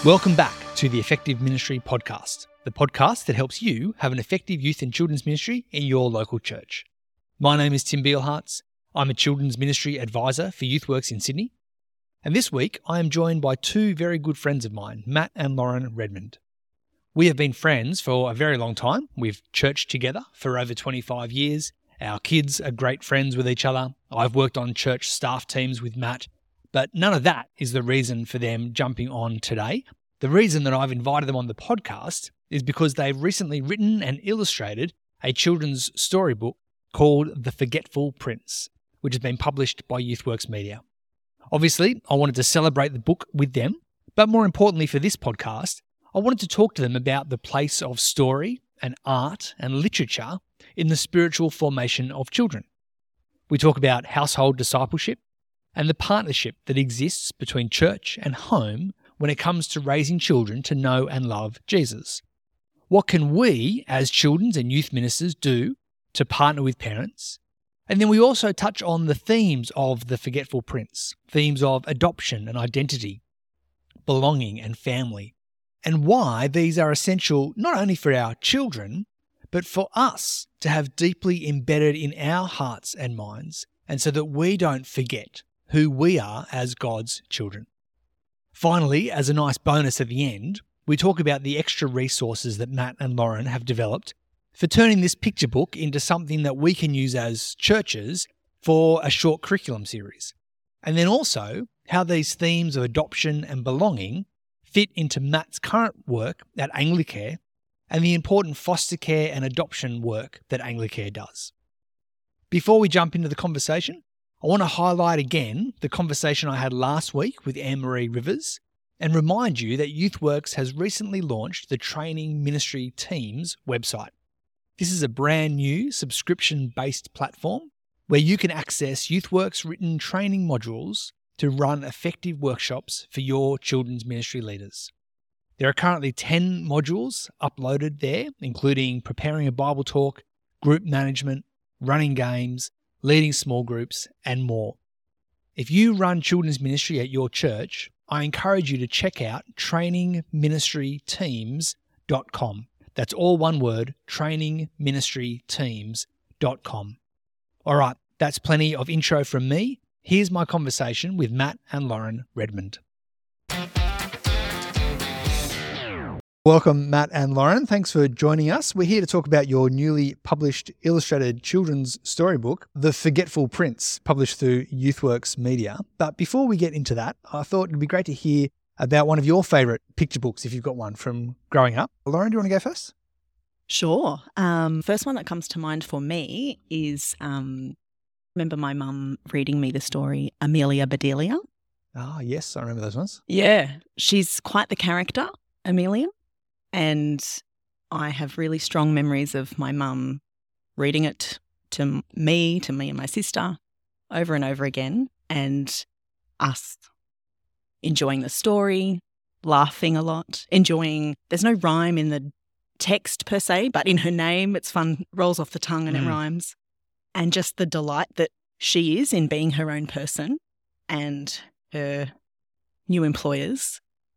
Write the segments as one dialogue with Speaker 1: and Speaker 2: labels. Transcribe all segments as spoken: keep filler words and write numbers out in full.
Speaker 1: Welcome back to the Effective Ministry Podcast, the podcast that helps you have an effective youth and children's ministry in your local church. My name is Tim Beelhartz. I'm a children's ministry advisor for YouthWorks in Sydney. And this week, I am joined by two very good friends of mine, Matt and Lauren Redmond. We have been friends for a very long time. We've churched together for over twenty-five years. Our kids are great friends with each other. I've worked on church staff teams with Matt. But none of that is the reason for them jumping on today. The reason that I've invited them on the podcast is because they've recently written and illustrated a children's storybook called The Forgetful Prince, which has been published by YouthWorks Media. Obviously, I wanted to celebrate the book with them, but more importantly for this podcast, I wanted to talk to them about the place of story and art and literature in the spiritual formation of children. We talk about household discipleship and the partnership that exists between church and home when it comes to raising children to know and love Jesus. What can we, as children's and youth ministers, do to partner with parents? And then we also touch on the themes of The Forgetful Prince, themes of adoption and identity, belonging and family, and why these are essential not only for our children, but for us to have deeply embedded in our hearts and minds, and so that we don't forget who we are as God's children. Finally, as a nice bonus at the end, we talk about the extra resources that Matt and Lauren have developed for turning this picture book into something that we can use as churches for a short curriculum series. And then also how these themes of adoption and belonging fit into Matt's current work at Anglicare and the important foster care and adoption work that Anglicare does. Before we jump into the conversation, I want to highlight again the conversation I had last week with Anne-Marie Rivers and remind you that YouthWorks has recently launched the Training Ministry Teams website. This is a brand new subscription-based platform where you can access YouthWorks written training modules to run effective workshops for your children's ministry leaders. There are currently ten modules uploaded there, including preparing a Bible talk, group management, running games, leading small groups, and more. If you run children's ministry at your church, I encourage you to check out training ministry teams dot com. That's all one word, training ministry teams dot com. All right, that's plenty of intro from me. Here's my conversation with Matt and Lauren Redmond. Welcome, Matt and Lauren. Thanks for joining us. We're here to talk about your newly published illustrated children's storybook, The Forgetful Prince, published through YouthWorks Media. But before we get into that, I thought it'd be great to hear about one of your favourite picture books, if you've got one, from growing up. Lauren, do you want to go first?
Speaker 2: Sure. Um, first one that comes to mind for me is, um, remember my mum reading me the story Amelia Bedelia?
Speaker 1: Ah, yes, I remember those ones.
Speaker 2: Yeah. She's quite the character, Amelia. And I have really strong memories of my mum reading it to me, to me and my sister over and over again, and us enjoying the story, laughing a lot, enjoying, there's no rhyme in the text per se, but in her name it's fun, rolls off the tongue and mm. it rhymes. And just the delight that she is in being her own person and her new employers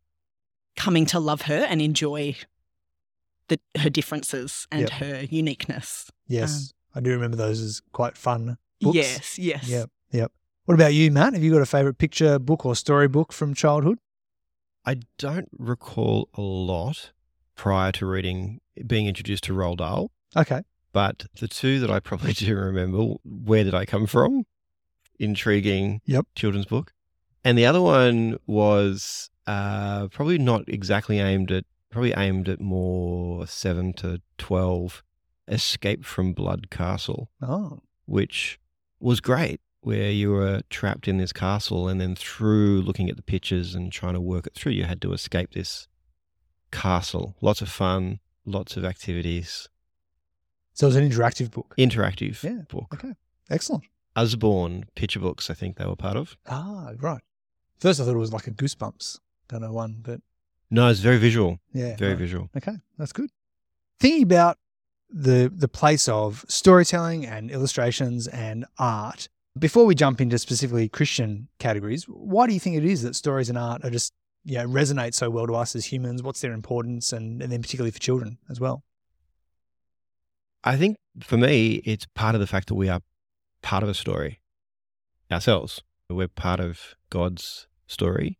Speaker 2: coming to love her and enjoy the, her differences and yep. her uniqueness.
Speaker 1: Yes, um, I do remember those as quite fun books.
Speaker 2: Yes, yes.
Speaker 1: Yep, yep. What about you, Matt? Have you got a favourite picture book or storybook from childhood?
Speaker 3: I don't recall a lot prior to reading, being introduced to Roald Dahl.
Speaker 1: Okay.
Speaker 3: But the two that I probably do remember, Where Did I Come From? Intriguing
Speaker 1: yep.
Speaker 3: children's book. And the other one was uh, probably not exactly aimed at, probably aimed at more seven to twelve, Escape from Blood Castle.
Speaker 1: Oh.
Speaker 3: Which was great, where you were trapped in this castle and then through looking at the pictures and trying to work it through, you had to escape this castle. Lots of fun, lots of activities.
Speaker 1: So it was an interactive book?
Speaker 3: Interactive
Speaker 1: yeah.
Speaker 3: book.
Speaker 1: Okay, excellent.
Speaker 3: Usborne picture books, I think they were part of.
Speaker 1: Ah, right. First I thought it was like a Goosebumps kind of one, but...
Speaker 3: No, it's very visual.
Speaker 1: Yeah.
Speaker 3: Very
Speaker 1: right.
Speaker 3: visual.
Speaker 1: Okay, that's good. Thinking about the the place of storytelling and illustrations and art, before we jump into specifically Christian categories, why do you think it is that stories and art are just you know, resonate so well to us as humans? What's their importance, and, and then particularly for children as well?
Speaker 3: I think for me, it's part of the fact that we are part of a story ourselves. We're part of God's story.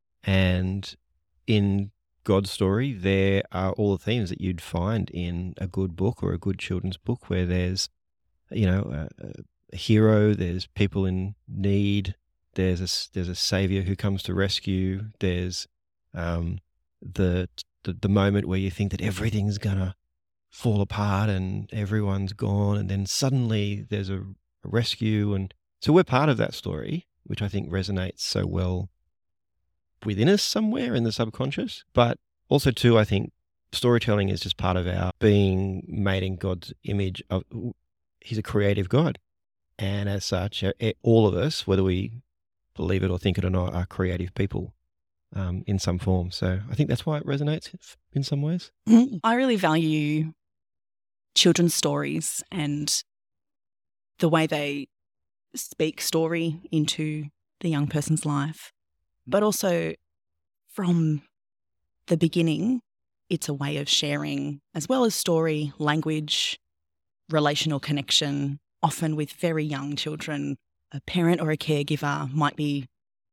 Speaker 3: And in God's story, there are all the themes that you'd find in a good book or a good children's book, where there's, you know, a, a hero, there's people in need, there's a, there's a savior who comes to rescue, there's um, the, the the moment where you think that everything's going to fall apart and everyone's gone, and then suddenly there's a, a rescue. And so we're part of that story, which I think resonates so well within us somewhere in the subconscious. But also too, I think storytelling is just part of our being made in God's image. Of He's a creative God. And as such, all of us, whether we believe it or think it or not, are creative people um, in some form. So I think that's why it resonates in some ways.
Speaker 2: I really value children's stories and the way they speak story into the young person's life. But also from the beginning, it's a way of sharing, as well as story, language, relational connection. Often with very young children, a parent or a caregiver might be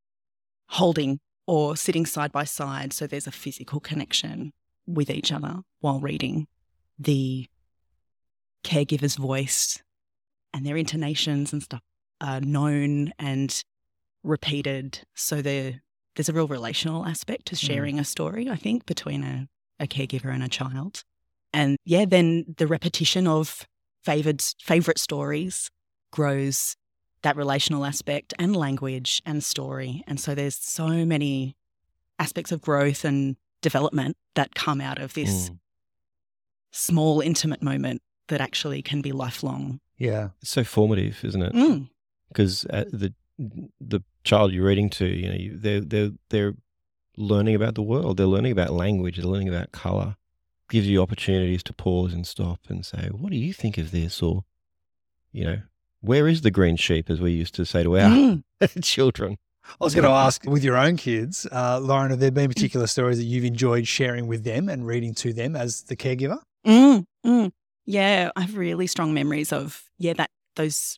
Speaker 2: holding or sitting side by side, so there's a physical connection with each other while reading. The caregiver's voice and their intonations and stuff are known and repeated, so there, there's a real relational aspect to sharing mm. a story, I think, between a, a caregiver and a child. And yeah, then the repetition of favoured favourite stories grows that relational aspect and language and story. And so there's so many aspects of growth and development that come out of this mm. small, intimate moment that actually can be lifelong.
Speaker 1: Yeah.
Speaker 3: It's so formative, isn't it?
Speaker 2: Mm.
Speaker 3: Because uh, the the child you're reading to, you know, you, they're, they're, they're learning about the world. They're learning about language. They're learning about colour. Gives you opportunities to pause and stop and say, what do you think of this? Or, you know, where is the green sheep, as we used to say to our mm. children?
Speaker 1: I was going to ask, with your own kids, uh, Lauren, have there been particular stories that you've enjoyed sharing with them and reading to them as the caregiver?
Speaker 2: Mm, mm. Yeah, I have really strong memories of, yeah, that those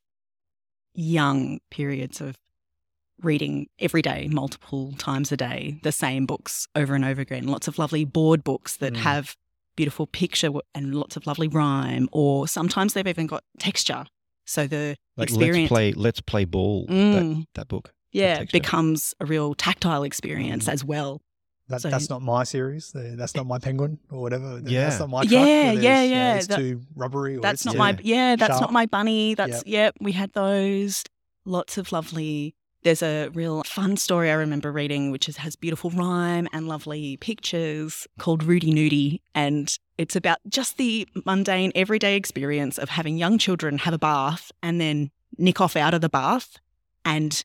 Speaker 2: young periods of reading every day, multiple times a day, the same books over and over again. Lots of lovely board books that mm. have beautiful picture and lots of lovely rhyme, or sometimes they've even got texture. So the
Speaker 3: like
Speaker 2: experience...
Speaker 3: Let's Play, Let's Play Ball,
Speaker 2: mm.
Speaker 3: that, that book.
Speaker 2: Yeah, it becomes a real tactile experience mm. as well.
Speaker 1: That,
Speaker 2: so,
Speaker 1: that's not my series. That's not my penguin or whatever.
Speaker 3: Yeah.
Speaker 1: That's not my truck.
Speaker 2: Yeah, yeah, yeah.
Speaker 1: It's
Speaker 2: that,
Speaker 1: too rubbery. Or
Speaker 2: that's
Speaker 1: it's
Speaker 2: not
Speaker 1: too
Speaker 2: my, yeah, that's
Speaker 1: sharp.
Speaker 2: not my bunny. That's,
Speaker 1: yep.
Speaker 2: yeah, we had those. Lots of lovely... There's a real fun story I remember reading, which is, has beautiful rhyme and lovely pictures, called Rudy Nudie. And it's about just the mundane, everyday experience of having young children have a bath and then nick off out of the bath and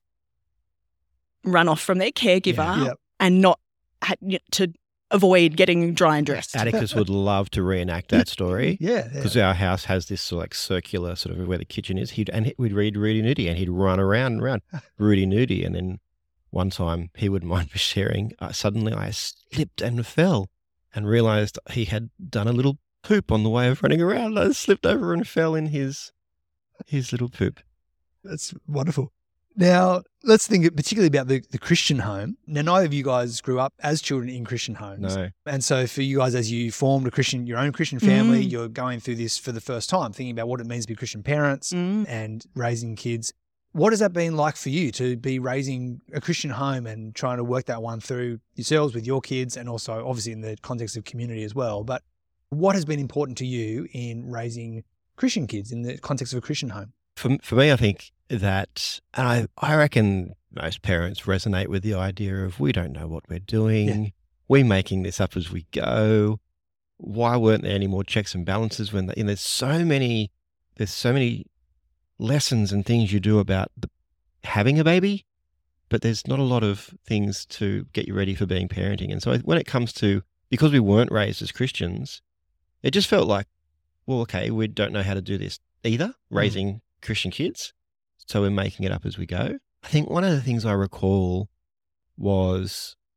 Speaker 2: run off from their caregiver
Speaker 1: yeah. yep.
Speaker 2: and not ha- to avoid getting dry and dressed.
Speaker 3: Atticus would love to reenact that story.
Speaker 1: Yeah.
Speaker 3: Because
Speaker 1: yeah.
Speaker 3: our house has this sort of like circular sort of where the kitchen is. He'd and we'd read Rudy Nudie and he'd run around and around Rudy Nudie. And then one time he wouldn't mind for sharing. Uh, suddenly I slipped and fell and realised he had done a little poop on the way of running around. I slipped over and fell in his his little poop.
Speaker 1: That's wonderful. Now, let's think particularly about the, the Christian home. Now, neither of you guys grew up as children in Christian homes.
Speaker 3: No.
Speaker 1: And so for you guys, as you formed a Christian, your own Christian family,
Speaker 2: mm.
Speaker 1: you're going through this for the first time, thinking about what it means to be Christian parents
Speaker 2: mm.
Speaker 1: and raising kids. What has that been like for you to be raising a Christian home and trying to work that one through yourselves with your kids, and also obviously in the context of community as well? But what has been important to you in raising Christian kids in the context of a Christian home?
Speaker 3: For, for me, I think that, and I, I reckon most parents resonate with the idea of, we don't know what we're doing. Yeah. We're making this up as we go. Why weren't there any more checks and balances when the, and there's so many, there's so many lessons and things you do about the, having a baby, but there's not a lot of things to get you ready for being parenting. And so when it comes to, because we weren't raised as Christians, it just felt like, well, okay, we don't know how to do this either, raising mm. Christian kids. So we're making it up as we go. I think one of the things I recall was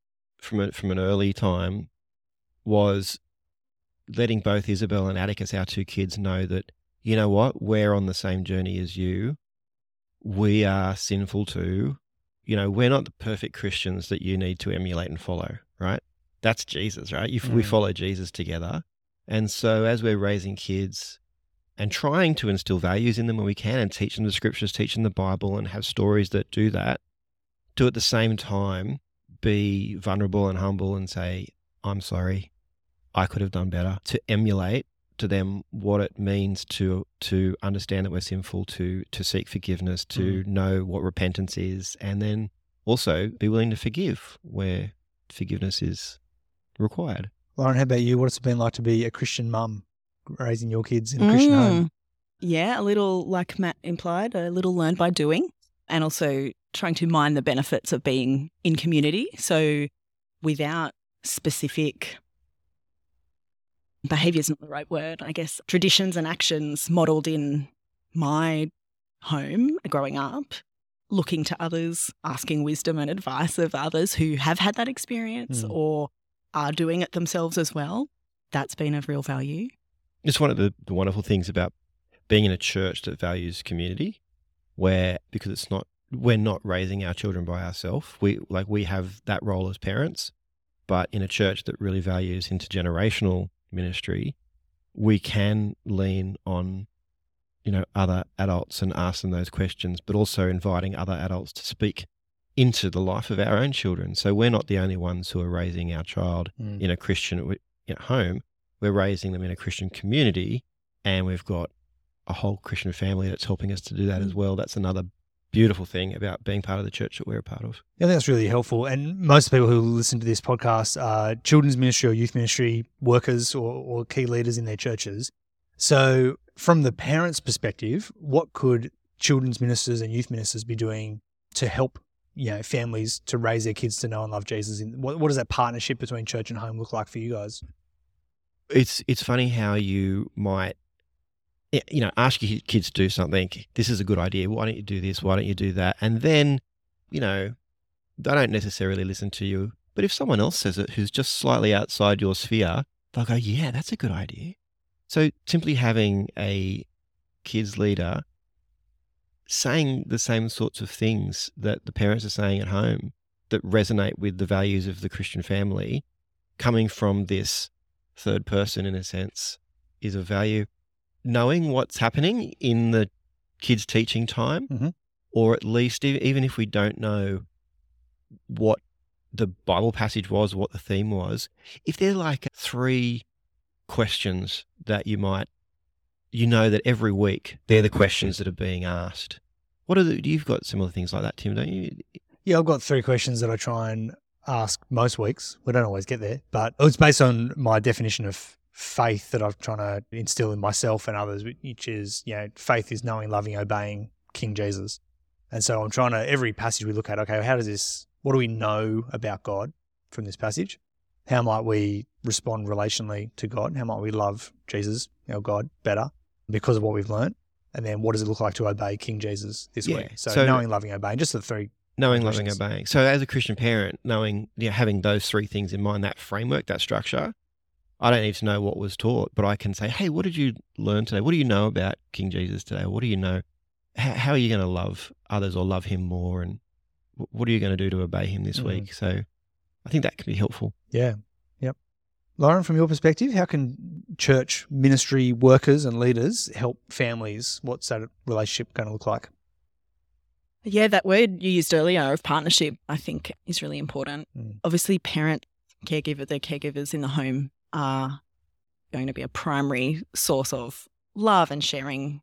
Speaker 3: from a, from an early time was letting both Isabel and Atticus, our two kids, know that, you know what, we're on the same journey as you. We are sinful too. You know, we're not the perfect Christians that you need to emulate and follow, right? That's Jesus, right? You, mm. We follow Jesus together. And so as we're raising kids and trying to instill values in them when we can and teach them the scriptures, teach them the Bible and have stories that do that, to at the same time be vulnerable and humble and say, I'm sorry, I could have done better. To emulate to them what it means to to understand that we're sinful, to to seek forgiveness, to mm. know what repentance is, and then also be willing to forgive where forgiveness is required.
Speaker 1: Lauren, how about you? What's it been like to be a Christian mum, raising your kids in a Christian
Speaker 2: mm.
Speaker 1: home?
Speaker 2: Yeah, a little, like Matt implied, a little learned by doing, and also trying to mine the benefits of being in community. So without specific behaviour isn't the right word, I guess, traditions and actions modelled in my home growing up, looking to others, asking wisdom and advice of others who have had that experience mm. or are doing it themselves as well, that's been of real value.
Speaker 3: It's one of the, the wonderful things about being in a church that values community, where, because it's not, we're not raising our children by ourselves. We, like, we have that role as parents, but in a church that really values intergenerational ministry, we can lean on, you know, other adults and ask them those questions, but also inviting other adults to speak into the life of our own children. So we're not the only ones who are raising our child mm. in a Christian at home. We're raising them in a Christian community, and we've got a whole Christian family that's helping us to do that mm. as well. That's another beautiful thing about being part of the church that we're a part of.
Speaker 1: Yeah, that's really helpful. And most people who listen to this podcast are children's ministry or youth ministry workers or, or key leaders in their churches. So from the parents' perspective, what could children's ministers and youth ministers be doing to help, you know, families to raise their kids to know and love Jesus? In what, what does that partnership between church and home look like for you guys?
Speaker 3: It's it's funny how you might, you know, ask your kids to do something. This is a good idea. Why don't you do this? Why don't you do that? And then, you know, they don't necessarily listen to you. But if someone else says it who's just slightly outside your sphere, they'll go, yeah, that's a good idea. So simply having a kids leader saying the same sorts of things that the parents are saying at home that resonate with the values of the Christian family, coming from this third person in a sense, is of value. Knowing what's happening in the kids' teaching time, mm-hmm. or at least even if we don't know what the Bible passage was, what the theme was, if they're like three questions that you might, you know that every week they're the questions that are being asked. What are the, you've got similar things like that, Tim, don't you?
Speaker 1: Yeah, I've got three questions that I try and ask most weeks. We don't always get there, but it's based on my definition of faith that I'm trying to instill in myself and others, which is, you know, faith is knowing, loving, obeying King Jesus. And so I'm trying to, every passage we look at, okay, how does this, what do we know about God from this passage? How might we respond relationally to God? How might we love Jesus, our God, better because of what we've learned? And then what does it look like to obey King Jesus this
Speaker 3: yeah.
Speaker 1: week? So,
Speaker 3: so
Speaker 1: knowing, loving, obeying, just the three.
Speaker 3: Knowing, loving, obeying. So as a Christian parent, knowing, you know, having those three things in mind, that framework, that structure, I don't need to know what was taught, but I can say, hey, what did you learn today? What do you know about King Jesus today? What do you know? How, how are you going to love others or love him more? And what are you going to do to obey him this mm. week? So I think that can be helpful.
Speaker 1: Yeah. Yep. Lauren, from your perspective, how can church ministry workers and leaders help families? What's that relationship going to look like?
Speaker 2: Yeah, that word you used earlier of partnership, I think is really important. Mm. Obviously, parent, caregiver, their caregivers in the home are going to be a primary source of love and sharing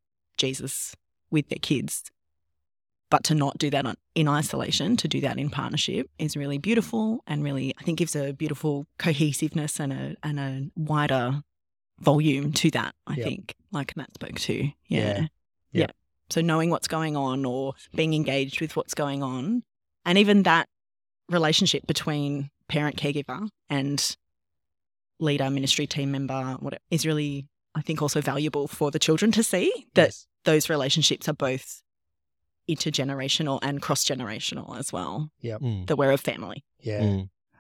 Speaker 2: Jesus with their kids. But to not do that in isolation, to do that in partnership is really beautiful and really, I think, gives a beautiful cohesiveness and a and a wider volume to that, I yep. think, like Matt spoke to. Yeah.
Speaker 1: Yeah.
Speaker 2: Yep. yeah. So knowing what's going on or being engaged with what's going on, and even that relationship between parent, caregiver and leader, ministry team member, whatever, is really, I think, also valuable for the children to see that yes. those relationships are both intergenerational and cross-generational as well.
Speaker 1: Yeah,
Speaker 2: mm. that we're a family.
Speaker 1: Yeah.
Speaker 3: Mm.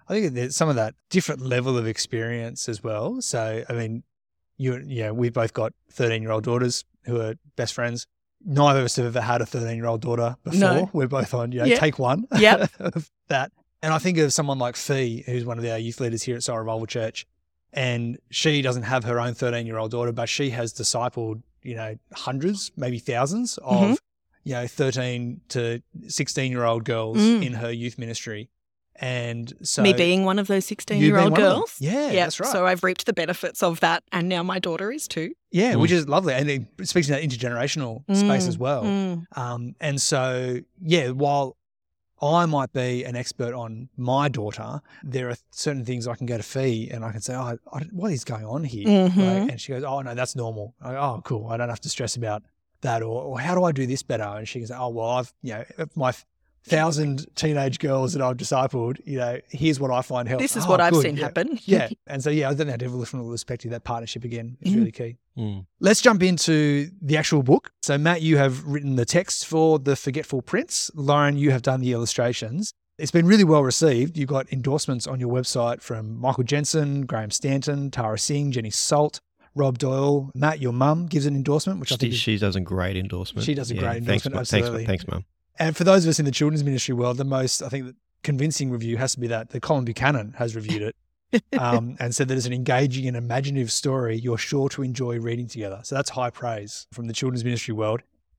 Speaker 1: I think there's some of that different level of experience as well. So, I mean, you, you know, we've both got thirteen-year-old daughters who are best friends. Neither of us have ever had a thirteen-year-old daughter before.
Speaker 2: No.
Speaker 1: We're both on, you know,
Speaker 2: Yeah.
Speaker 1: take one
Speaker 2: Yep.
Speaker 1: of that. And I think of someone like Fee, who's one of our youth leaders here at Soul Revival Church, and she doesn't have her own thirteen-year-old daughter, but she has discipled, you know, hundreds, maybe thousands of,
Speaker 2: Mhm.
Speaker 1: you know, thirteen to sixteen-year-old girls
Speaker 2: Mm.
Speaker 1: in her youth ministry. And so
Speaker 2: Me being one of those
Speaker 1: you being
Speaker 2: sixteen-year-old
Speaker 1: one of them.
Speaker 2: girls.
Speaker 1: Yeah,
Speaker 2: Yeah,
Speaker 1: that's right.
Speaker 2: So I've reaped the benefits of that, and now my daughter is too.
Speaker 1: Yeah,
Speaker 3: Mm.
Speaker 1: which is lovely. And it speaks to that intergenerational space
Speaker 2: Mm,
Speaker 1: as well.
Speaker 2: mm.
Speaker 1: Um, and so, yeah, while I might be an expert on my daughter, there are certain things I can go to Fee and I can say, oh, I, what is going on here?
Speaker 2: Mhm.
Speaker 1: Right? And she goes, oh, no, that's normal. I go, oh, cool. I don't have to stress about that. Or, or how do I do this better? And she goes, oh, well, I've, you know, my thousand teenage girls that I've discipled, you know, here's what I find helps.
Speaker 2: This is
Speaker 1: Oh,
Speaker 2: what I've
Speaker 1: good.
Speaker 2: seen
Speaker 1: Yeah.
Speaker 2: happen.
Speaker 1: Yeah. And so, yeah, I think that evolutionary perspective, that partnership again is
Speaker 2: Mhm.
Speaker 1: really key.
Speaker 3: Mm.
Speaker 1: Let's jump into the actual book. So, Matt, you have written the text for The Forgetful Prince. Lauren, you have done the illustrations. It's been really well received. You've got endorsements on your website from Michael Jensen, Graham Stanton, Tara Singh, Jenny Salt, Rob Doyle. Matt, your mum, gives an endorsement, which I
Speaker 3: She,
Speaker 1: think is,
Speaker 3: she does a great endorsement.
Speaker 1: She does a great
Speaker 3: thanks,
Speaker 1: endorsement,
Speaker 3: Mum.
Speaker 1: absolutely.
Speaker 3: Thanks, thanks, Mum.
Speaker 1: and for those of us in the children's ministry world, the most, I think, the convincing review has to be that the Colin Buchanan has reviewed it um, and said that it's an engaging and imaginative story you're sure to enjoy reading together. So that's high praise from the children's ministry world.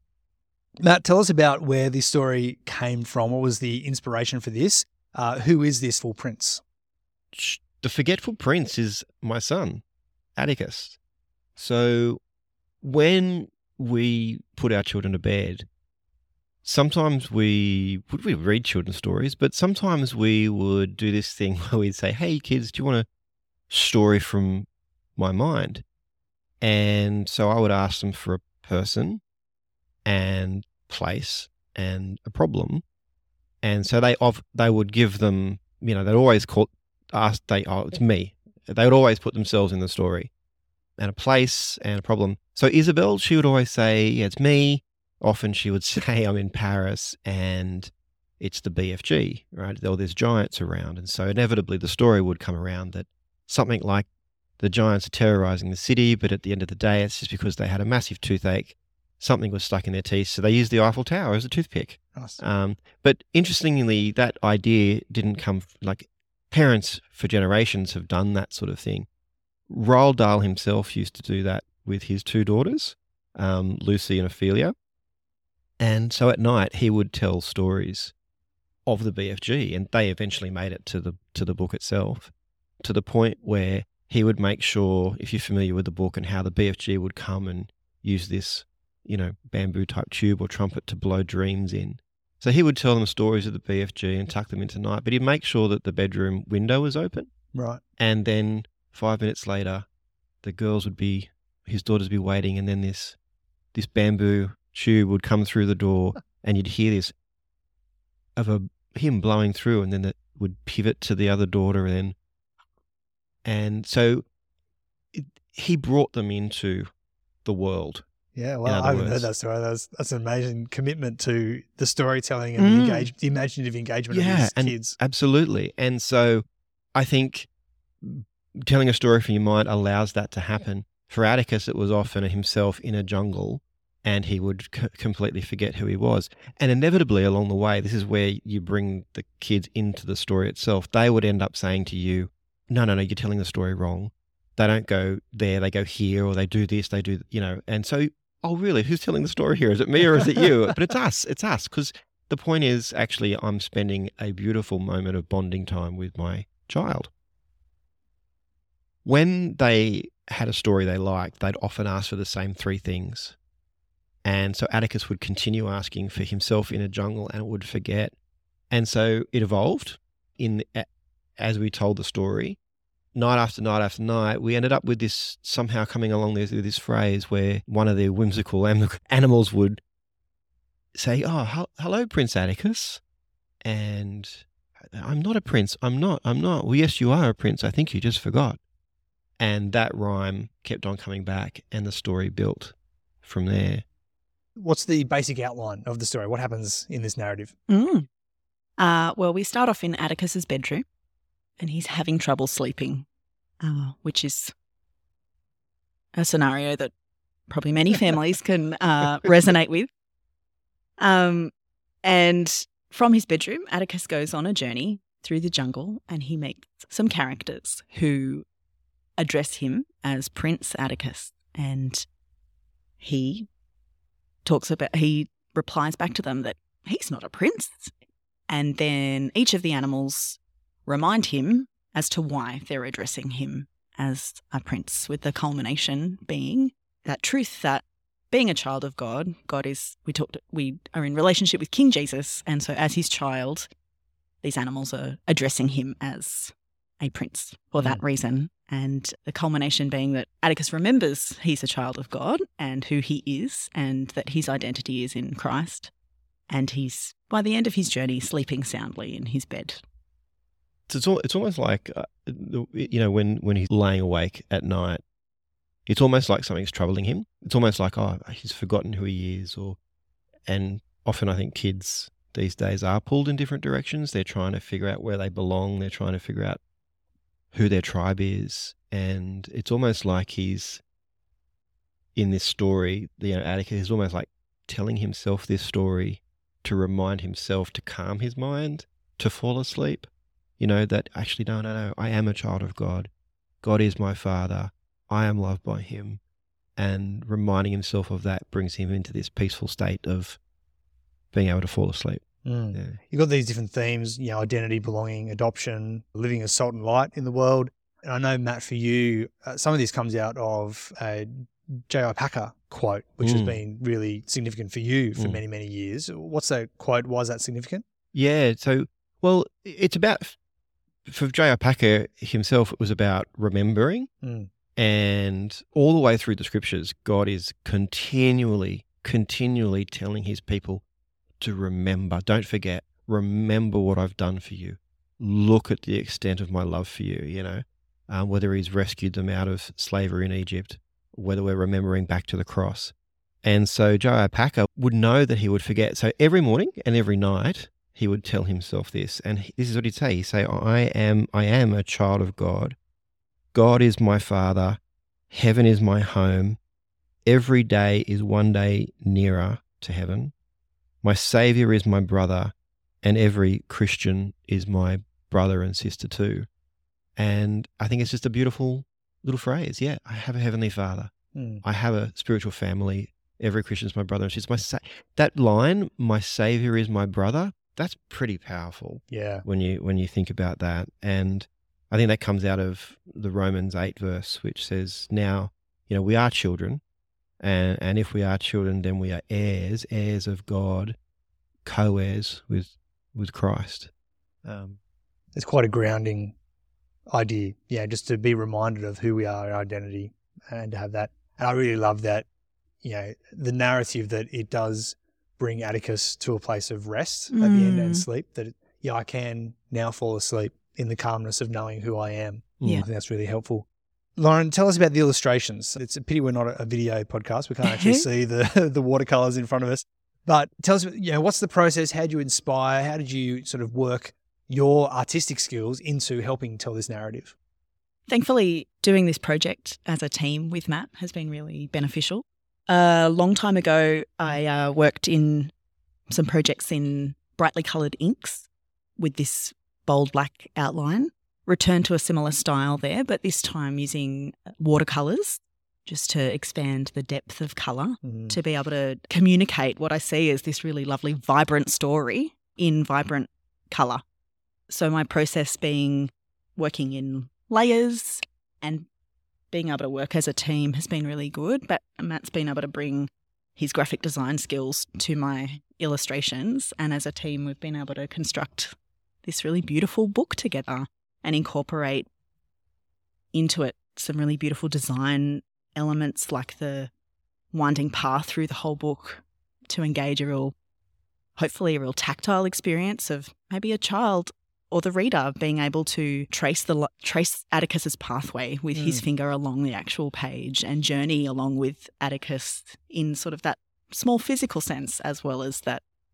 Speaker 1: Matt, tell us about where this story came from. What was the inspiration for this? Uh, who is this full prince?
Speaker 3: Sh- The Forgetful Prince is my son, Atticus. So when we put our children to bed, sometimes we would we read children's stories, but sometimes we would do this thing where we'd say, hey, kids, do you want a story from my mind? And so I would ask them for a person and place and a problem. And so they of they would give them, you know, they'd always call, ask, they, oh, it's me. They would always put themselves in the story and a place and a problem. So Isabel, she would always say, yeah, it's me. Often she would say, I'm in Paris and it's the B F G, right? Or there's giants around. And so inevitably the story would come around that something like the giants are terrorizing the city, but at the end of the day, it's just because they had a massive toothache. Something was stuck in their teeth. So they used the Eiffel Tower as a toothpick.
Speaker 1: Nice.
Speaker 3: Um, but interestingly, that idea didn't come, like parents for generations have done that sort of thing. Roald Dahl himself used to do that with his two daughters, um, Lucy and Ophelia. And so at night he would tell stories of the B F G, and they eventually made it to the to the book itself, to the point where he would make sure, if you're familiar with the book and how the B F G would come and use this, you know, bamboo type tube or trumpet to blow dreams in. So he would tell them stories of the B F G and tuck them into night, but he'd make sure that the bedroom window was open.
Speaker 1: Right.
Speaker 3: And then five minutes later, the girls would be, his daughters would be waiting, and then this this bamboo tube would come through the door, and you'd hear this of a him blowing through, and then it would pivot to the other daughter, and then, and so it, he brought them into the world.
Speaker 1: Yeah,
Speaker 3: In
Speaker 1: well,
Speaker 3: other
Speaker 1: I haven't heard
Speaker 3: words.
Speaker 1: that story. That's, that's an amazing commitment to the storytelling and
Speaker 2: Mm.
Speaker 1: the, engage, the imaginative engagement of
Speaker 3: Yeah,
Speaker 1: these
Speaker 3: and
Speaker 1: kids.
Speaker 3: absolutely. And so I think telling a story from your mind allows that to happen. For Atticus, it was often himself in a jungle, and he would c- completely forget who he was. And inevitably along the way, this is where you bring the kids into the story itself. They would end up saying to you, no, no, no, you're telling the story wrong. They don't go there, they go here, or they do this, they do, you know. And so, oh, really? Who's telling the story here? Is it me or is it you? But it's us. It's us. Because the point is, actually, I'm spending a beautiful moment of bonding time with my child. When they had a story they liked, they'd often ask for the same three things. And so Atticus would continue asking for himself in a jungle, and it would forget. And so it evolved in as we told the story. Night after night after night, we ended up with this, somehow coming along this, with this phrase where one of the whimsical animals would say, oh, hello, Prince Atticus. And I'm not a prince. I'm not. I'm not. Well, yes, you are a prince. I think you just forgot. And that rhyme kept on coming back, and the story built from there.
Speaker 1: What's the basic outline of the story? What happens in this narrative?
Speaker 2: Mm. Uh, well, we start off in Atticus's bedroom, and he's having trouble sleeping, uh, which is a scenario that probably many families can uh, resonate with. Um, and from his bedroom, Atticus goes on a journey through the jungle, and he meets some characters who address him as Prince Atticus. And he talks about, he replies back to them that he's not a prince. And then each of the animals remind him as to why they're addressing him as a prince, with the culmination being that truth that being a child of God, God is, we talked, we are in relationship with King Jesus, and so as his child, these animals are addressing him as a prince for mm. that reason. And the culmination being that Atticus remembers he's a child of God and who he is, and that his identity is in Christ. And he's, by the end of his journey, sleeping soundly in his bed.
Speaker 3: It's all, it's almost like, uh, you know, when, when he's laying awake at night, it's almost like something's troubling him. It's almost like, oh, he's forgotten who he is. Or, and often I think kids these days are pulled in different directions. They're trying to figure out where they belong. They're trying to figure out who their tribe is. And it's almost like he's, in this story, you know, Atticus is almost like telling himself this story to remind himself, to calm his mind, to fall asleep. You know, that actually, no, no, no, I am a child of God. God is my Father. I am loved by him. And reminding himself of that brings him into this peaceful state of being able to fall asleep.
Speaker 1: Mm.
Speaker 3: Yeah.
Speaker 1: You've got these different themes, you know, identity, belonging, adoption, living as salt and light in the world. And I know, Matt, for you, uh, some of this comes out of a J I Packer quote, which mm. has been really significant for you for mm. many, many years. What's that quote? Why is that significant?
Speaker 3: Yeah, so, well, it's about, for J I Packer himself, it was about remembering. Mm. And all the way through the scriptures, God is continually, continually telling his people to remember. Don't forget. Remember what I've done for you. Look at the extent of my love for you, you know, um, whether he's rescued them out of slavery in Egypt, whether we're remembering back to the cross. And so J I Packer would know that he would forget. So every morning and every night, he would tell himself this. And this is what he'd say. He'd say, I am, I am a child of God. God is my Father. Heaven is my home. Every day is one day nearer to heaven. My Saviour is my brother, and every Christian is my brother and sister too. And I think it's just a beautiful little phrase. Yeah, I have a Heavenly Father. Mm. I have a spiritual family. Every Christian is my brother and sister. My sa- that line, my Saviour is my brother, that's pretty powerful.
Speaker 1: Yeah.
Speaker 3: When you when you think about that. And I think that comes out of the Romans eight verse, which says, now, you know, we are children, and, and if we are children, then we are heirs, heirs of God, co-heirs with with Christ.
Speaker 1: Um, it's quite a grounding idea, yeah, just to be reminded of who we are, our identity, and to have that. And I really love that, you know, the narrative that it does bring Atticus to a place of rest mm. at the end and sleep, that, yeah, I can now fall asleep in the calmness of knowing who I am.
Speaker 2: Yeah.
Speaker 1: I think that's really helpful. Lauren, tell us about the illustrations. It's a pity we're not a video podcast. We can't actually see the the watercolors in front of us. But tell us, you know, what's the process? How did you inspire? How did you sort of work your artistic skills into helping tell this narrative?
Speaker 2: Thankfully, doing this project as a team with Matt has been really beneficial. A long time ago, I uh, worked in some projects in brightly coloured inks with this bold black outline, returned to a similar style there, but this time using watercolours just to expand the depth of colour, mm. to be able to communicate what I see as this really lovely, vibrant story in vibrant colour. So my process being working in layers and being able to work as a team has been really good, but Matt's been able to bring his graphic design skills to my illustrations, and as a team we've been able to construct this really beautiful book together and incorporate into it some really beautiful design elements, like the winding path through the whole book to engage a real, hopefully a real tactile experience of maybe a child or the reader being able to trace the trace Atticus's pathway with mm. his finger along the actual page and journey along with Atticus in sort of that small physical sense, as well as that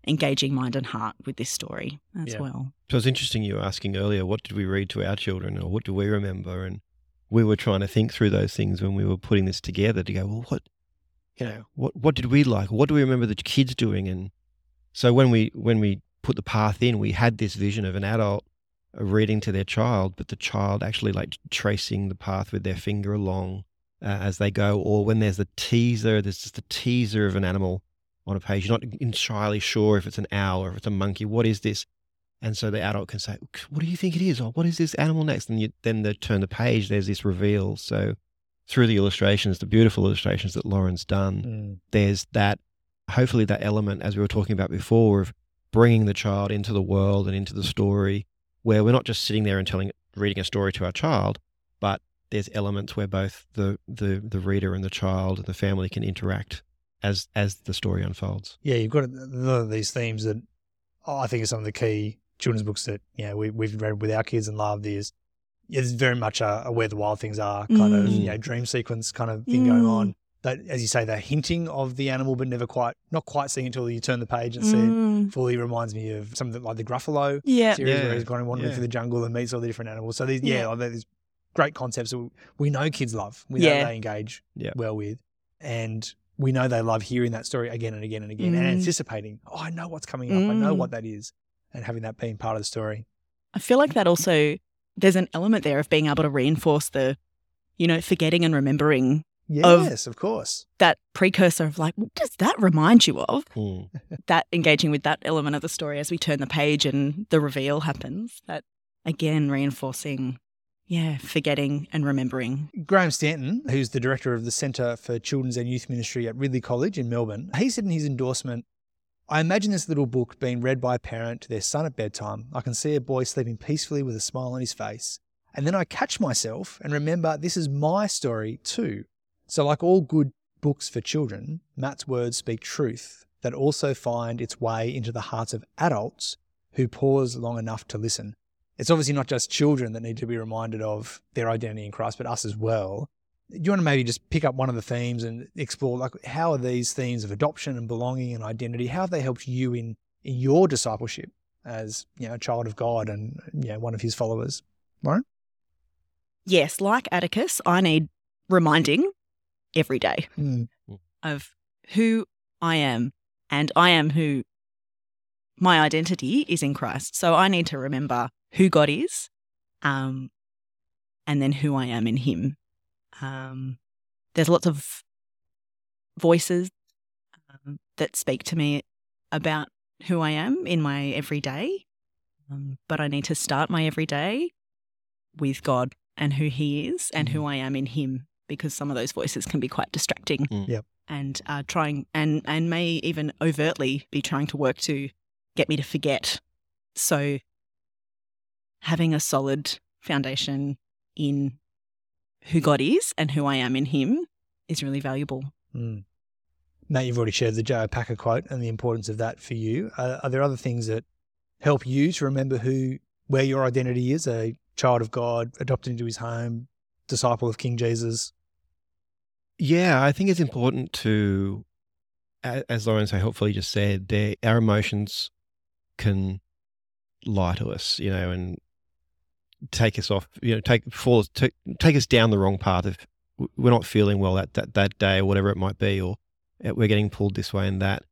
Speaker 2: engaging mind and heart with this story as
Speaker 1: Yeah.
Speaker 2: well.
Speaker 3: So it's interesting you were asking earlier, what did we read to our children or what do we remember? And we were trying to think through those things when we were putting this together to go, well, what, you know, what, what did we like? What do we remember the kids doing? And so when we, when we put the path in, we had this vision of an adult reading to their child, but the child actually like tracing the path with their finger along uh, as they go. Or when there's a teaser, there's just a teaser of an animal on a page. You're not entirely sure if it's an owl or if it's a monkey. What is this? And so the adult can say, what do you think it is? Or what is this animal next? And you, then they turn the page, there's this reveal. So through the illustrations, the beautiful illustrations that Lauren's done,
Speaker 1: Mm.
Speaker 3: there's that, hopefully that element, as we were talking about before, of bringing the child into the world and into the story, where we're not just sitting there and telling, reading a story to our child, but there's elements where both the, the, the reader and the child and the family can interact as as the story unfolds.
Speaker 1: Yeah, you've got a lot of these themes that oh, I think are some of the key children's books that you know, we, we've read with our kids and loved is it's very much a, a where the wild things are kind of,
Speaker 3: Mm.
Speaker 1: you know, dream sequence kind of thing going
Speaker 2: Mm.
Speaker 1: on. That, as you say, they're hinting of the animal, but never quite, not quite seeing it until you turn the page and see it.
Speaker 2: Mm.
Speaker 1: Fully reminds me of something like the Gruffalo
Speaker 2: Yeah.
Speaker 1: series
Speaker 3: Yeah,
Speaker 1: where he's going wandering
Speaker 3: yeah.
Speaker 1: through the jungle and meets all the different animals. So these, yeah,
Speaker 2: Yeah.
Speaker 1: like these great concepts that we know kids love. We
Speaker 2: Yeah.
Speaker 1: know they engage
Speaker 3: Yeah.
Speaker 1: well with. And we know they love hearing that story again and again and again and
Speaker 2: Mm.
Speaker 1: anticipating, oh, I know what's coming up. I know
Speaker 2: Mm.
Speaker 1: what that is. And having that being part of the story.
Speaker 2: I feel like that also, there's an element there of being able to reinforce the, you know, forgetting and remembering
Speaker 1: Yes, of course.
Speaker 2: that precursor of like, what does that remind you of?
Speaker 3: Mm.
Speaker 2: That engaging with that element of the story as we turn the page and the reveal happens. That again, reinforcing, yeah, forgetting and remembering.
Speaker 1: Graham Stanton, who's the director of the Centre for Children's and Youth Ministry at Ridley College in Melbourne, he said in his endorsement, I imagine this little book being read by a parent to their son at bedtime. I can see a boy sleeping peacefully with a smile on his face. And then I catch myself and remember this is my story too. So like all good books for children, Matt's words speak truth that also find its way into the hearts of adults who pause long enough to listen. It's obviously not just children that need to be reminded of their identity in Christ, but us as well. Do you want to maybe just pick up one of the themes and explore, like, how are these themes of adoption and belonging and identity, how have they helped you in, in your discipleship as, you know, a child of God and, you know, one of his followers? Lauren?
Speaker 2: Yes, like Atticus, I need reminding every day
Speaker 1: Mm.
Speaker 2: of who I am, and I am who my identity is in Christ. So I need to remember who God is, um, and then who I am in him. Um, there's lots of voices um, that speak to me about who I am in my everyday, um, but I need to start my everyday with God and who he is and who I am in him, because some of those voices can be quite distracting.
Speaker 3: Mm.
Speaker 1: Yep.
Speaker 2: And uh, trying and, and may even overtly be trying to work to get me to forget. So having a solid foundation in who God is and who I am in him is really valuable.
Speaker 1: Mm. Matt, you've already shared the J O Packer quote and the importance of that for you. Uh, are there other things that help you to remember who, where your identity is, a child of God, adopted into his home, disciple of King Jesus?
Speaker 3: Yeah, I think it's important to, a- as Lauren so helpfully just said, there, our emotions can lie to us, you know, and take us off, you know, take fall, take, take us down the wrong path if we're not feeling well that, that, that day or whatever it might be, or we're getting pulled this way and that.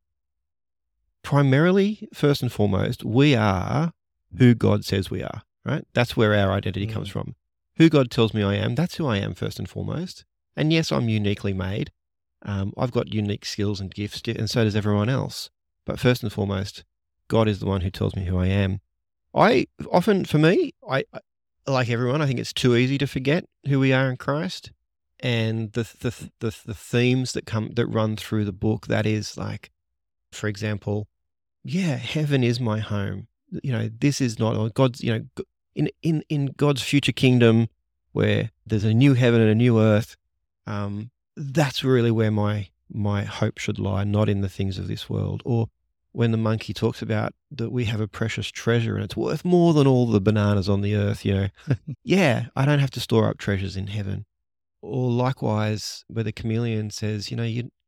Speaker 3: Primarily, first and foremost, we are who God says we are, right? That's where our identity
Speaker 1: Mm.
Speaker 3: comes from. Who God tells me I am, that's who I am first and foremost. And yes, I'm uniquely made. Um, I've got unique skills and gifts, and so does everyone else. But first and foremost, God is the one who tells me who I am. I often, for me, I I- like everyone, I think it's too easy to forget who we are in Christ, and the the the, the themes that come that run through the book. That is like, for example, yeah, heaven is my home. You know, this is not or God's. You know, in in in God's future kingdom, where there's a new heaven and a new earth. Um, that's really where my my hope should lie, not in the things of this world. Or when the monkey talks about that we have a precious treasure and it's worth more than all the bananas on the earth, you know, yeah, I don't have to store up treasures in heaven. Or likewise, where the chameleon says, you know, you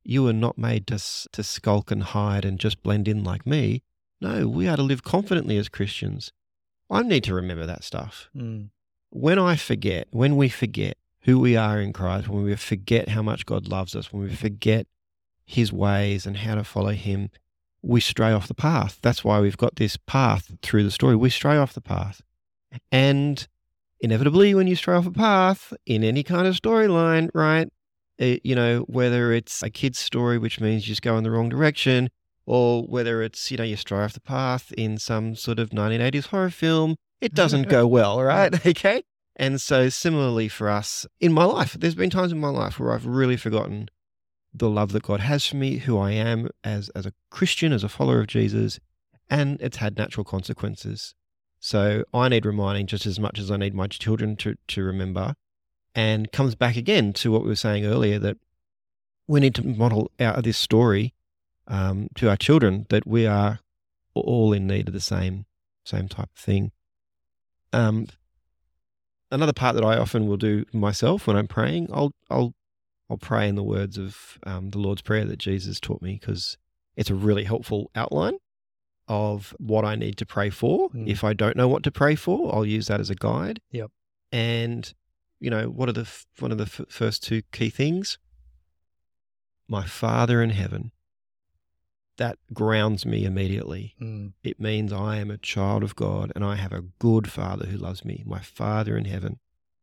Speaker 3: You were not made to, s- to skulk and hide and just blend in like me. No, we are to live confidently as Christians. I need to remember that stuff.
Speaker 1: Mm.
Speaker 3: When I forget, when we forget who we are in Christ, when we forget how much God loves us, when we forget his ways and how to follow him, we stray off the path. That's why we've got this path through the story. We stray off the path. And inevitably, when you stray off a path in any kind of storyline, right, it, you know, whether it's a kid's story, which means you just go in the wrong direction, or whether it's, you know, you stray off the path in some sort of nineteen eighties horror film, it doesn't go well, right? Okay? And so similarly for us, in my life, there's been times in my life where I've really forgotten the love that God has for me, who I am as, as a Christian, as a follower of Jesus, and it's had natural consequences. So I need reminding just as much as I need my children to, to remember, and comes back again to what we were saying earlier, that we need to model out of this story um, to our children that we are all in need of the same same type of thing. Um, another part that I often will do myself when I'm praying, I'll I'll I'll pray in the words of um, the Lord's Prayer that Jesus taught me, because it's a really helpful outline of what I need to pray for.
Speaker 1: Mm.
Speaker 3: If I don't know what to pray for, I'll use that as a guide.
Speaker 1: Yep.
Speaker 3: And, you know, what are the f- one of the f- first two key things? My Father in heaven. That grounds me immediately.
Speaker 1: Mm.
Speaker 3: It means I am a child of God and I have a good Father who loves me. My Father in heaven.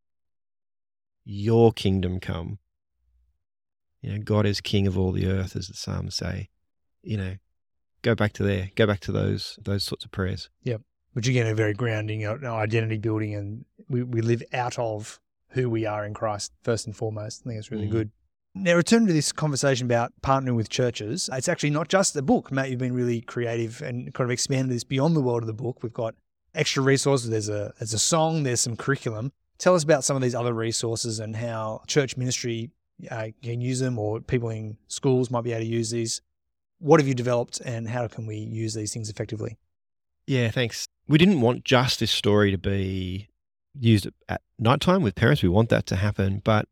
Speaker 3: Your kingdom come. You know, God is king of all the earth, as the Psalms say. You know, go back to there. Go back to those those sorts of prayers.
Speaker 1: Yep. Which again are very grounding, you know, identity building, and we, we live out of who we are in Christ first and foremost. I think it's really
Speaker 3: Mm.
Speaker 1: good. Now, return to this conversation about partnering with churches. It's actually not just a book. Matt, you've been really creative and kind of expanded this beyond the world of the book. We've got extra resources. There's a there's a song. There's some curriculum. Tell us about some of these other resources and how church ministry uh, can use them, or people in schools might be able to use these. What have you developed, and how can we use these things effectively?
Speaker 3: Yeah, thanks. We didn't want just this story to be used at nighttime with parents. We want that to happen, but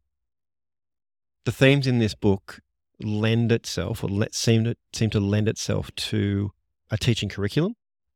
Speaker 3: the themes in this book lend itself, or let, seem to seem to lend itself to a teaching curriculum.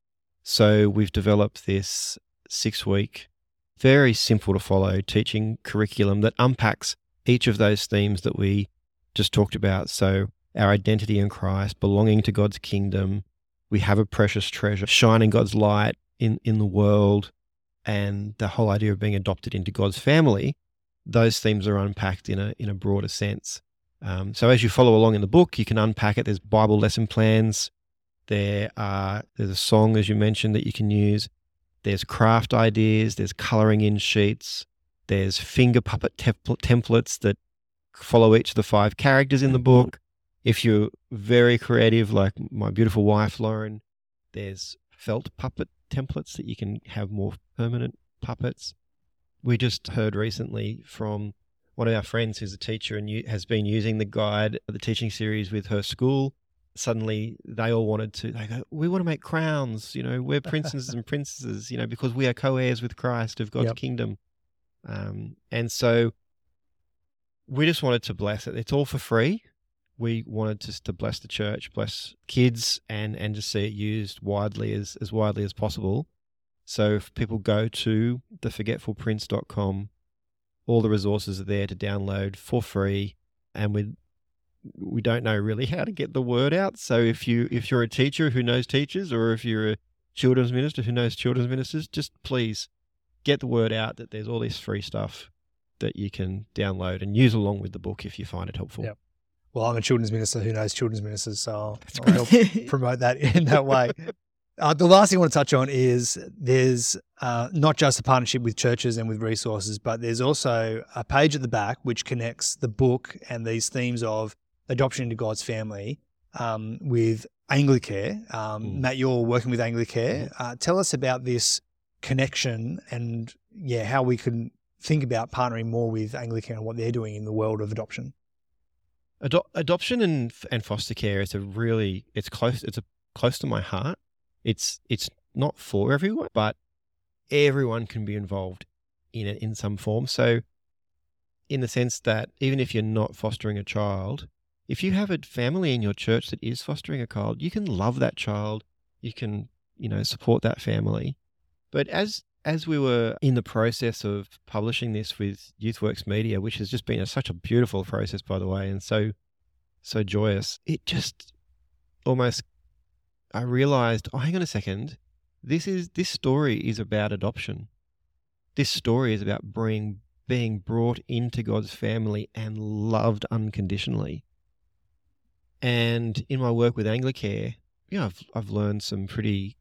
Speaker 3: So we've developed this six-week, very simple to follow teaching curriculum that unpacks each of those themes that we just talked about. So our identity in Christ, belonging to God's kingdom, we have a precious treasure, shining God's light in, in the world, and the whole idea of being adopted into God's family. Those themes are unpacked in a in a broader sense. Um, so as you follow along in the book, you can unpack it. There's Bible lesson plans. There are there's a song, as you mentioned, that you can use. There's craft ideas. There's colouring in sheets. There's finger puppet templ- templates that follow each of the five characters in the book. If you're very creative, like my beautiful wife, Lauren, there's felt puppet templates that you can have more permanent puppets. We just heard recently from one of our friends who's a teacher and has been using the guide, the teaching series with her school. Suddenly they all wanted to, they go, we want to make crowns, you know, we're princes and princesses, you know, because we are co-heirs with Christ of God's
Speaker 1: Yep.
Speaker 3: kingdom. Um, and so we just wanted to bless it. It's all for free. We wanted just to bless the church, bless kids, and, and just see it used widely as, as widely as possible. So if people go to the forgetful prince dot com, all the resources are there to download for free, and we we don't know really how to get the word out. So if you if you're a teacher who knows teachers, or if you're a children's minister who knows children's ministers, just please get the word out that there's all this free stuff that you can download and use along with the book if you find it helpful.
Speaker 1: Yep. Well, I'm a children's minister who knows children's ministers, so I'll, I'll help promote that in that way. Uh, the last thing I want to touch on is there's uh, not just a partnership with churches and with resources, but there's also a page at the back which connects the book and these themes of adoption into God's family um, with Anglicare. Um,
Speaker 3: Mm.
Speaker 1: Matt, you're working with Anglicare. Uh, tell us about this connection and, yeah, how we can think about partnering more with Anglicare and what they're doing in the world of adoption.
Speaker 3: Ado- adoption and and foster care is a really it's close it's a close to my heart. It's it's not for everyone, but everyone can be involved in it in some form. So in the sense that even if you're not fostering a child, if you have a family in your church that is fostering a child, you can love that child, you can, you know, support that family. But as as we were in the process of publishing this with YouthWorks Media, which has just been a, such a beautiful process, by the way, and so so joyous, it just almost, I realized, oh, hang on a second, this is this story is about adoption. This story is about being being brought into God's family and loved unconditionally. And in my work with Anglicare, you know, I've I've learned some pretty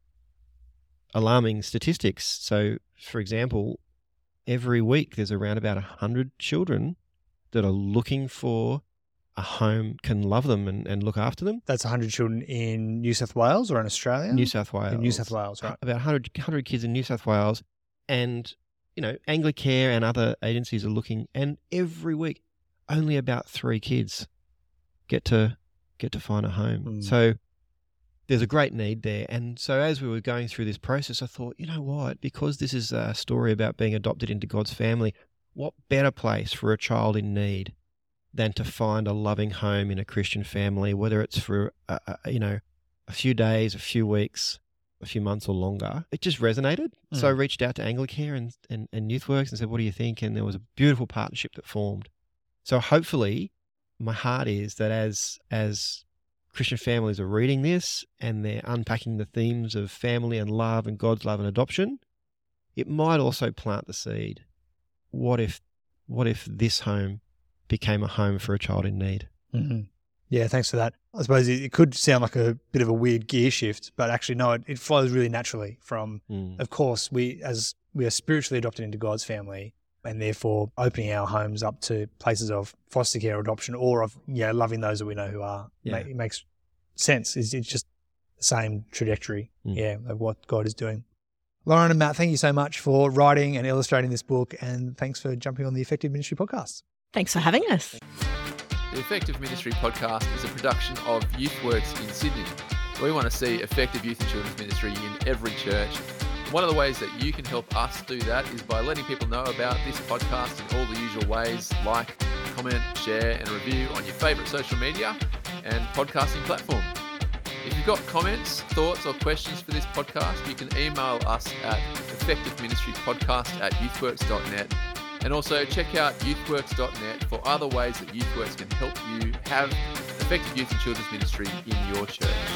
Speaker 3: alarming statistics. So, for example, every week there's around about one hundred children that are looking for a home, can love them and, and look after them.
Speaker 1: That's one hundred children in New South Wales or in Australia?
Speaker 3: New South Wales.
Speaker 1: In New South Wales, right.
Speaker 3: About one hundred, one hundred kids in New South Wales. And, you know, Anglicare and other agencies are looking, and every week only about three kids get to get to find a home. Mm. So there's a great need there. And so as we were going through this process, I thought, you know what, because this is a story about being adopted into God's family, what better place for a child in need than to find a loving home in a Christian family, whether it's for, a, a, you know, a few days, a few weeks, a few months or longer. It just resonated. Mm. So I reached out to Anglicare and, and, and YouthWorks and said, what do you think? And there was a beautiful partnership that formed. So hopefully my heart is that as as Christian families are reading this and they're unpacking the themes of family and love and God's love and adoption, it might also plant the seed. What if, what if this home became a home for a child in need?
Speaker 1: Mm-hmm. Yeah, thanks for that. I suppose it, it could sound like a bit of a weird gear shift, but actually no, it, it flows really naturally from, mm. of course, we as we are spiritually adopted into God's family, and therefore opening our homes up to places of foster care or adoption, or of, yeah, loving those that we know who are. Yeah. It makes sense. It's, it's just the same trajectory, mm. yeah, of what God is doing. Lauren and Matt, thank you so much for writing and illustrating this book, and thanks for jumping on the Effective Ministry podcast.
Speaker 2: Thanks for having us.
Speaker 4: The Effective Ministry podcast is a production of YouthWorks in Sydney. We want to see effective youth and children's ministry in every church. One of the ways that you can help us do that is by letting people know about this podcast in all the usual ways, like, comment, share and review on your favourite social media and podcasting platform. If you've got comments, thoughts or questions for this podcast, you can email us at effectiveministrypodcast at youthworks dot net. And also check out youthworks dot net for other ways that YouthWorks can help you have effective youth and children's ministry in your church.